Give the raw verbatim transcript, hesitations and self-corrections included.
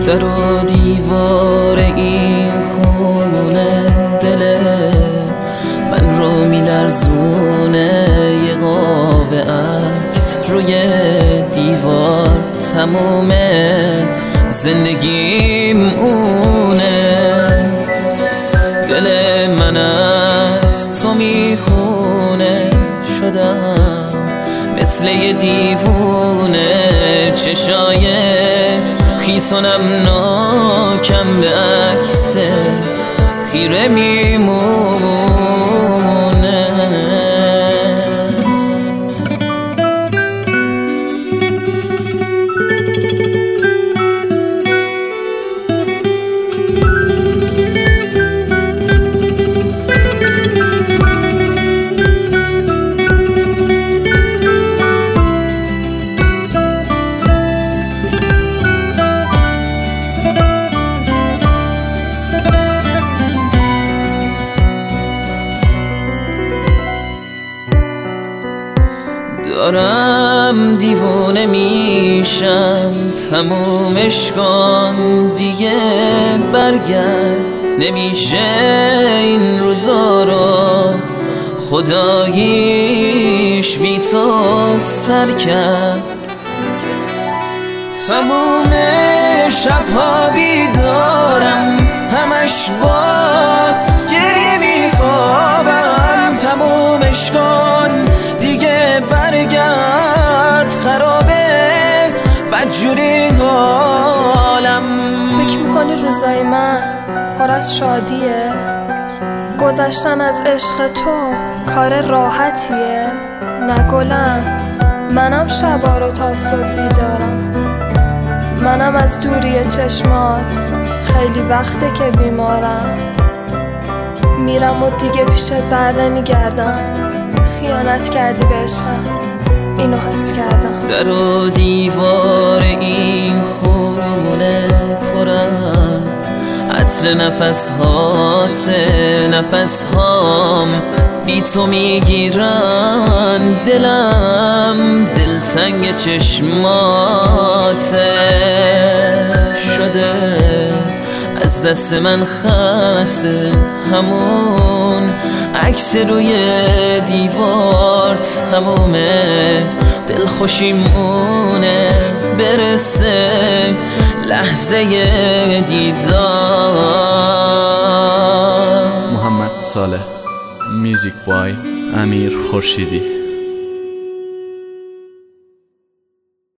در و دیوار این خونه دل من رو میلرزونه، یه قاب عکس روی دیوار تمومه زندگیم اونه. دل من از تو میخونه، شدم مثل یه دیوونه، چشای خیسونم ناکم به عکست خیره میمونه. دارم دیوونه میشم، تمومش کن دیگه، برگرد نمیشه این روزا رو خداییش بی تو سر کرد. تموم شبها بیدارم، همش با گریه میخوابم. تمومش کن دیگه، برگرد، خرابه بدجوری حالم. فکر میکنی روزای من پر از شادیه؟ گذشتن از عشق تو کار راحتیه؟ نه گلم، منم شبا رو تا صبح بیدارم. منم از دوری چشمات خیلی وقته که بیمارم. میرم و دیگه پیشت بر نمیگردم. خیانت کردی به عشقم، اینو حس کردم. در و دیوار این خونه پر از عطر نفس هات، نفس هام بی تو میگیرن دلم، دلتنگ چشماته شده از دست من خسته. همون عکس روی دیوار تمومه، دل خوشیمونه برسه لحظه دیدار. محمد صالح، میوزیک بای امیر خورشیدی.